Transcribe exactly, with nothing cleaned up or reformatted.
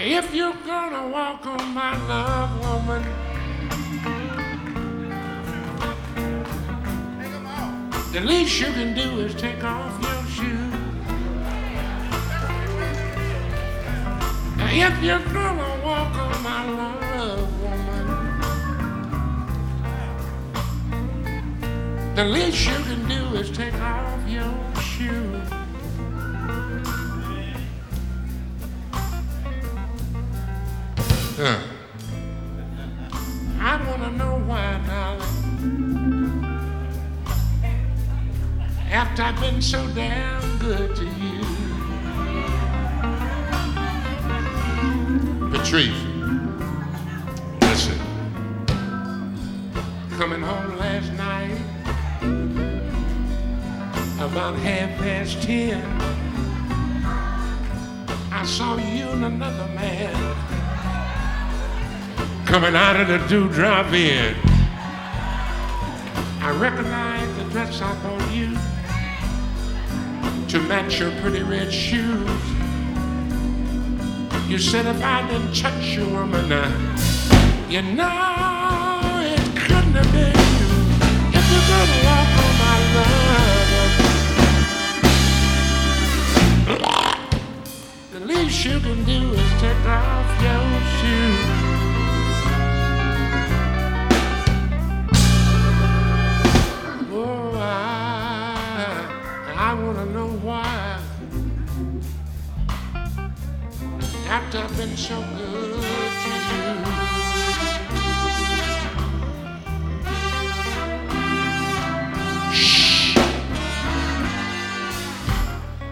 If you're gonna walk on my love, woman, the least you can do is take off your shoes. If you're gonna walk on my love, woman, the least you can do is take off your shoes. Huh. I wanna know why, darling. After I've been so damn good to you. Patrice, listen. Coming home last night, about half past ten, I saw you and another man coming out of the Dewdrop Inn. I recognized the dress I bought you to match your pretty red shoes. You said if I didn't touch you, woman, now, you know it couldn't have been you. If you're gonna walk on my love, the least you can do is take off your shoes. Oh, I, I wanna know why. After I've been so good